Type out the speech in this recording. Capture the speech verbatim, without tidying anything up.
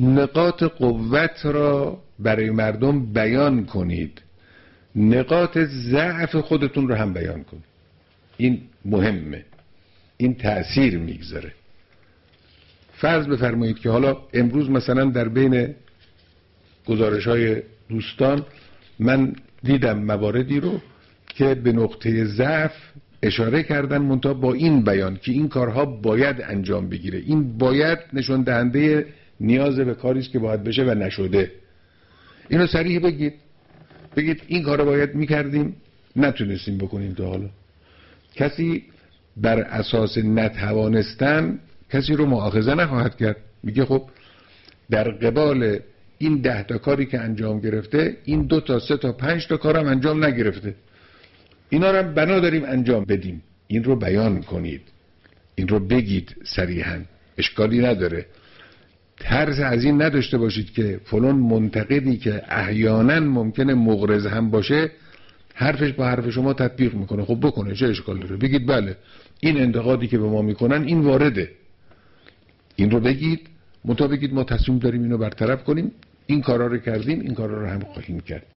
نقاط قوت را برای مردم بیان کنید، نقاط ضعف خودتون رو هم بیان کنید. این مهمه، این تأثیر میگذاره. فرض بفرمایید که حالا امروز مثلا در بین گزارش های دوستان من دیدم مواردی رو که به نقطه ضعف اشاره کردن، منتها با این بیان که این کارها باید انجام بگیره، این باید نشون دهنده نیاز به کاری است که باید بشه و نشده. اینو صریح بگید، بگید این کارو باید میکردیم نتونستیم بکنیم تا حالا. کسی بر اساس نتوانستن کسی رو مؤاخذه نخواهد کرد. میگه خب در قبال این ده تا کاری که انجام گرفته این دو تا سه تا پنج تا کارم انجام نگرفته، اینا رو هم بنا داریم انجام بدیم. این رو بیان کنید، این رو بگید صریحاً، اشکالی نداره. ترس از این نداشته باشید که فلان منتقدی که احیانا ممکنه مغرض هم باشه حرفش با حرف شما تطبیق میکنه. خب بکنه، چه اشکال داره؟ بگید بله این انتقادی که به ما میکنن این وارده، این رو بگید، منتها بگید ما تصمیم داریم اینو برطرف کنیم، این کارا رو کردیم، این کارا رو هم خواهیم کرد.